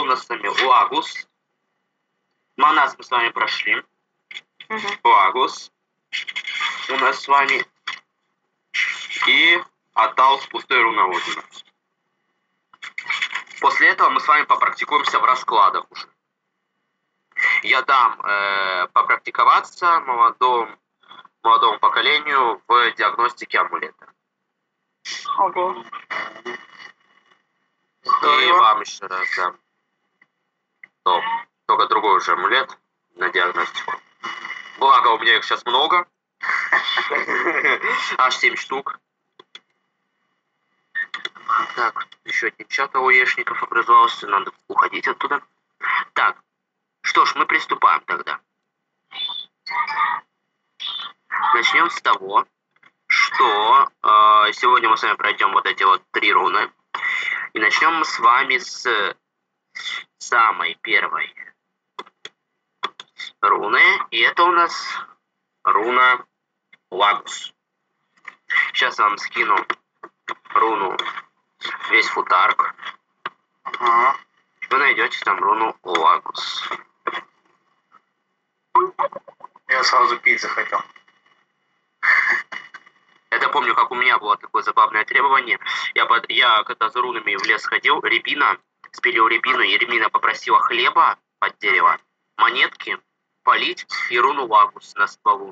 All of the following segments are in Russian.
у нас с вами Лагус. Манас мы с вами прошли. Лагус. У нас с вами. И Атал с пустой руноводием. После этого мы с вами попрактикуемся в раскладах уже. Я дам попрактиковаться молодому поколению в диагностике амулета. Ого. И вам еще раз дам. Только другой уже амулет на диагностику. Благо у меня их сейчас много. Аж 7 штук. Так, еще один чат АОЕшников образовался. Надо уходить оттуда. Так, что ж, мы приступаем тогда. Начнем с того, что сегодня мы с вами пройдем вот эти вот 3 руны. И начнем мы с вами с самой первой руны. И это у нас руна Лагус. Сейчас я вам скину руну весь футарк. Вы найдете там руну Лагус. Я сразу пить захотел. Это помню, как у меня было такое забавное требование. Я когда за рунами в лес ходил, Рябина, спилил рябину, и Рябина попросила хлеба от дерева, монетки, полить и руну Лагус на стволу.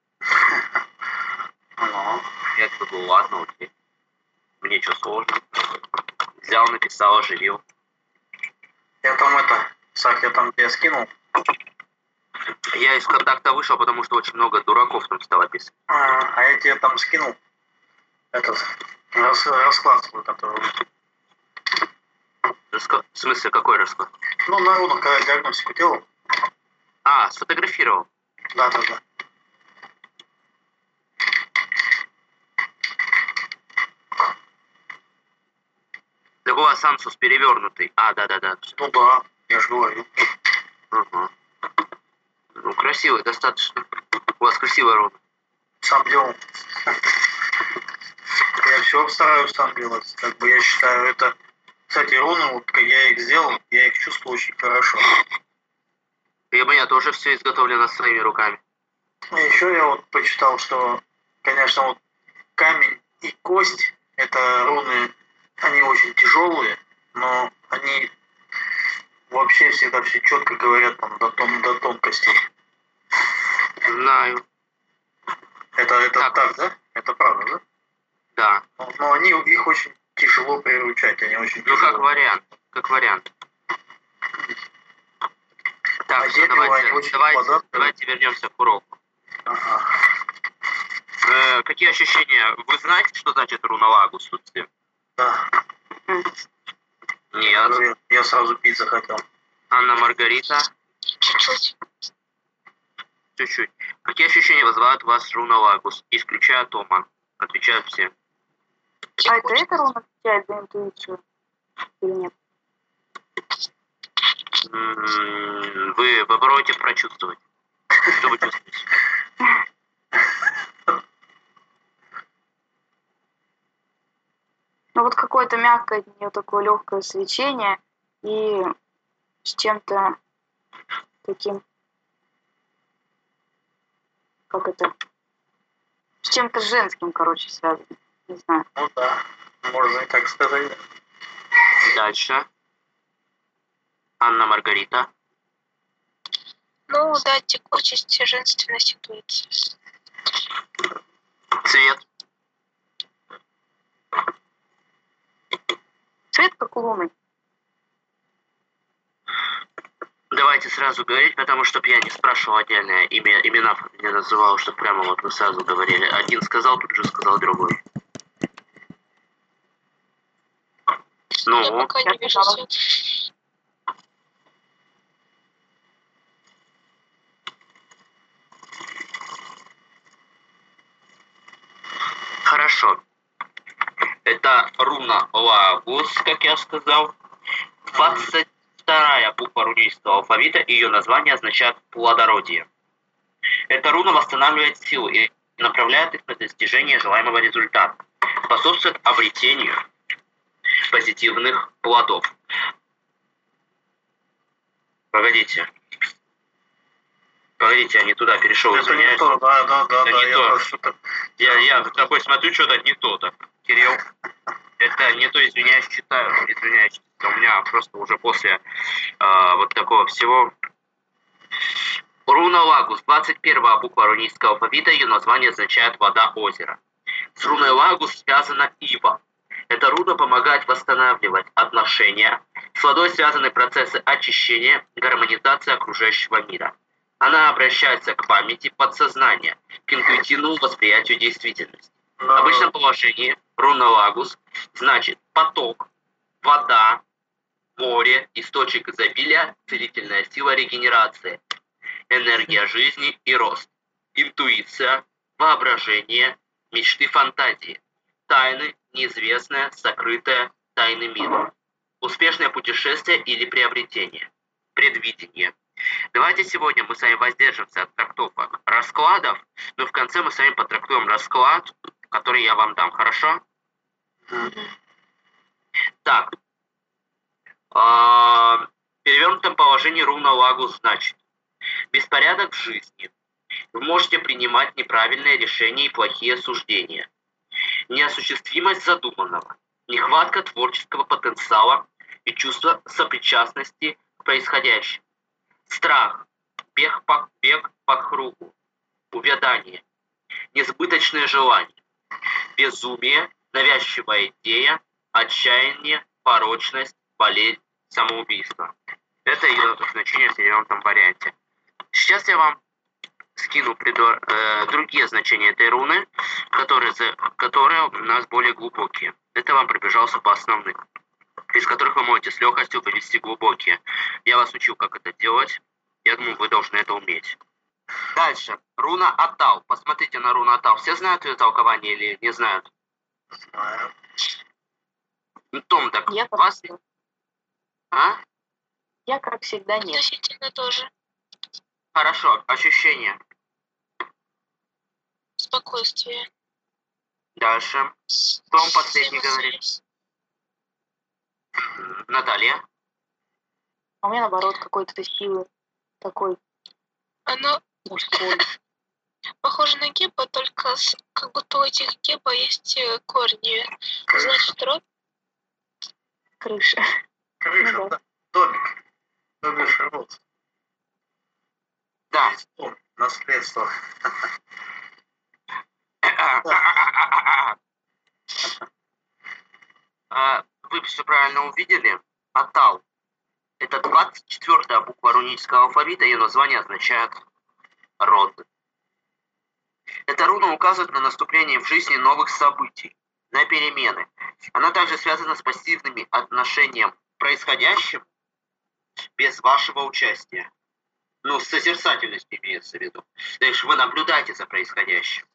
Я такой, ладно, окей. Мне что, сложно? Взял, написал, оживил. Я там Сак, я там тебе скинул. Я из контакта вышел, потому что очень много дураков там стало писать. А я тебе там скинул расклад свой, который... В смысле, какой расклад? Ну, на рунах, когда я диагностику делал. А, сфотографировал. Да. Так у вас Ансус перевернутый. А, да. Ну да, я же говорю. Ага. Ну, красивый достаточно. У вас красивая руна. Сам делал. Я все стараюсь сам делать. Как бы я считаю, это... Кстати, руны, вот как я их сделал, я их чувствую очень хорошо. И у меня тоже все изготовлено своими руками. И еще я вот почитал, что, конечно, вот камень и кость, это руны, они очень тяжелые, но они вообще всегда все четко говорят там до тонкостей. Знаю. Это так, да? Это правда, да? Да. Но их очень тяжело приручать, они очень Ну, тяжелые. как вариант. Так, все, давайте вернемся к уроку. Ага. Какие ощущения? Вы знаете, что значит руна Лагус? Да. Нет. Я сразу пить захотел. Анна Маргарита? Чуть-чуть. Чуть-чуть. Какие ощущения вызывает у вас руна Лагус? Исключая Тома. Отвечают все. А это эта руна отвечает за интуицию? Или нет? Вы попробуйте прочувствовать. Что вы чувствуете? Ну вот какое-то мягкое от нее такое легкое свечение и с чем-то таким, как это, с чем-то женским, короче, связано. Не знаю. Ну да, можно и так сказать. Дальше. Анна Маргарита. Ну да, текучесть, женственность, интуиция. Цвет. Цвет как луны. Давайте сразу говорить, потому что я не спрашивал отдельное имена не называл, чтобы прямо вот вы сразу говорили. Один сказал, тут же сказал другой. Ну, Я пока не вижу цвет. хорошо. Это руна Лагус, как я сказал. 22-я буква рунического алфавита, и ее название означает плодородие. Эта руна восстанавливает силу и направляет их на достижение желаемого результата. Способствует обретению позитивных плодов. Погодите. Погодите, я не туда перешел, Это не извиняюсь. то, да, Это не я то. просто что-то... Я такой смотрю, что-то не то так. Кирилл, это не то, извиняюсь, читаю. Извиняюсь. У меня просто уже после вот такого всего. Руна Лагус, 21 буква рунийского алфавита, ее название означает «вода озера». С руной Лагус связана Ива. Эта руна помогает восстанавливать отношения. С водой связаны процессы очищения, гармонизации окружающего мира. Она обращается к памяти подсознания, к интуитивному восприятию действительности. В обычном положении руна Лагус значит поток, вода, море, источник изобилия, целительная сила регенерации, энергия жизни и рост, интуиция, воображение, мечты, фантазии, тайны, неизвестное, сокрытое, тайны мира, успешное путешествие или приобретение, предвидение. Давайте сегодня мы с вами воздержимся от трактовок раскладов, но в конце мы с вами потрактуем расклад, который я вам дам, хорошо? Так. В перевернутом положении руна Лагус значит беспорядок в жизни. Вы можете принимать неправильные решения и плохие суждения. Неосуществимость задуманного. Нехватка творческого потенциала и чувство сопричастности к происходящему. Страх. Бег по кругу. Увядание. Несбыточные желания. Безумие. Навязчивая идея. Отчаяние. Порочность. Болезнь. Самоубийство. Это ее значение в перевернутом варианте. Сейчас я вам скину другие значения этой руны, которые у нас более глубокие. Это вам пробежался по основным, из которых вы можете с легкостью вывести глубокие. Я вас учу, как это делать. Я думаю, вы должны это уметь. Дальше. Руна Атал. Посмотрите на руну Атал. Все знают ее толкование или не знают? Знаю. Том, так Я как вас... всегда. А? Я, как всегда, нет. Относительно тоже. Хорошо. Ощущения. Спокойствие. Дальше. Том последний говорит. Взаимосвязь. Наталья. А у меня, наоборот, какой-то силы такой Оно мужской. похоже на геба, только как будто у этих геба есть корни. Значит, род. Крыша. Крыша, Ну да. Домик. Домик шарот. Да. Наследство. Вы все правильно увидели. Атал. Это 24-я буква рунического алфавита, ее название означает род. Эта руна указывает на наступление в жизни новых событий, на перемены. Она также связана с пассивными отношением к происходящему без вашего участия. Ну, с созерцательностью имеется в виду. То есть вы наблюдаете за происходящим.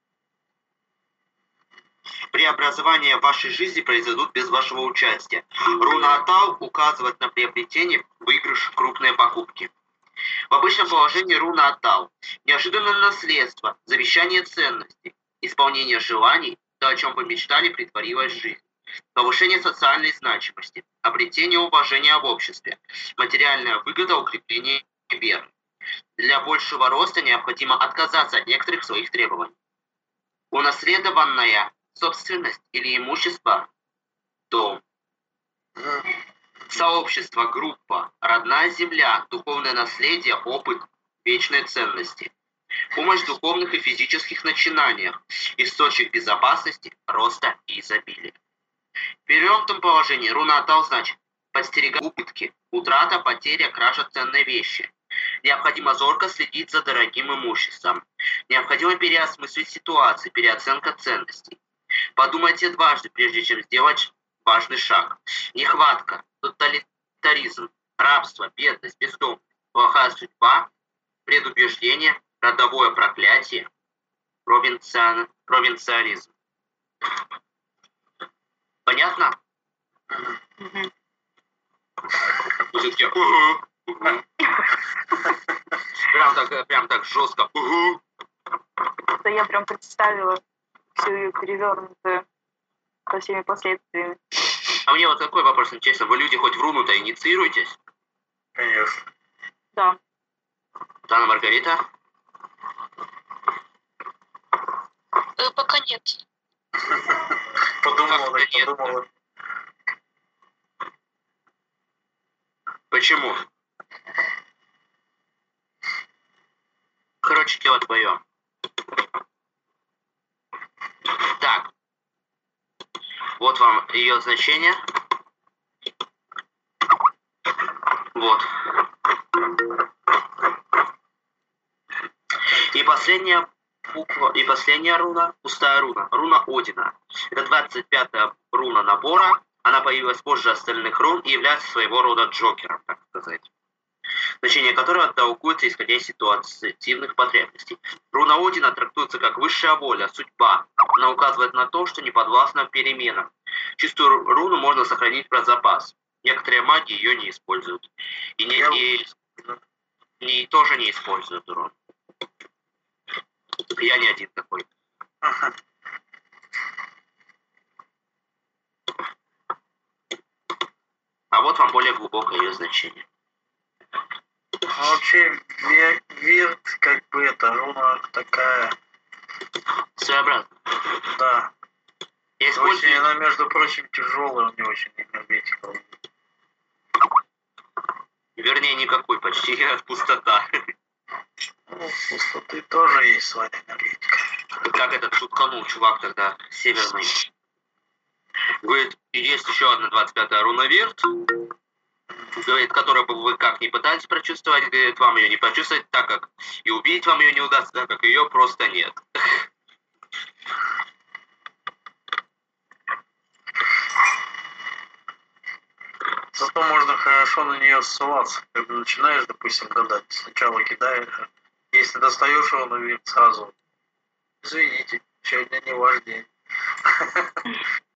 Преобразования в вашей жизни произойдут без вашего участия. Руна Атал указывает на приобретение, выигрыш, крупные покупки. В обычном положении руна Атал – неожиданное наследство, завещание ценностей, исполнение желаний, то, о чем вы мечтали, притворилось в жизнь. Повышение социальной значимости, обретение уважения в обществе, материальная выгода, укрепление веры. Для большего роста необходимо отказаться от некоторых своих требований. Унаследованная собственность или имущество, дом, сообщество, группа, родная земля, духовное наследие, опыт, вечные ценности. Помощь в духовных и физических начинаниях, источник безопасности, роста и изобилия. В перевернутом положении руна Атал значит подстерегать убытки, утрата, потеря, кража ценной вещи. Необходимо зорко следить за дорогим имуществом. Необходимо переосмыслить ситуацию, переоценка ценностей. Подумайте дважды, прежде чем сделать важный шаг. Нехватка, тоталитаризм, рабство, бедность, бездомность, плохая судьба, предубеждение, родовое проклятие, провинциализм. Понятно? Мгм. Вы все прям так жестко. Что я прям представила всю ее перевернутую со всеми последствиями. А мне вот такой вопрос интересный. Вы люди хоть в руну-то инициируетесь? Конечно. Да. Дана Маргарита? Пока нет. Подумала, Как-то нет. подумала. Почему? Короче, дело твое. Так. Вот вам ее значение. Вот. И последняя буква, и последняя руна, пустая руна, руна Одина. Это 25-я руна набора. Она появилась позже остальных рун и является своего рода джокером, так сказать. Значение которого толкуется исходя из ситуативных потребностей. Руна Одина трактуется как высшая воля, судьба. Она указывает на то, что не подвластна переменам. Чистую руну можно сохранить про запас. Некоторые маги ее не используют. И тоже не используют руну. Я не один такой. Ага. А вот вам более глубокое ее значение. Ну, вообще, Вирт, как бы, это руна такая, Своеобразно. да. Я Очень, использую... она, между прочим, тяжелая, не очень энергетика. Вернее, никакой почти. Пустота. Ну, пустоты тоже есть своя энергетика. Как этот шутканул чувак тогда, северный. Говорит, есть еще одна 25-я руна Вирт. Говорит, которую бы вы как ни пытались прочувствовать, говорит, вам ее не почувствовать, так как и убить вам ее не удастся, так как ее просто нет. Зато можно хорошо на нее ссылаться. Когда начинаешь, допустим, гадать, сначала кидаешь, а если достаешь его на Вирт сразу, извините, сегодня не ваш день.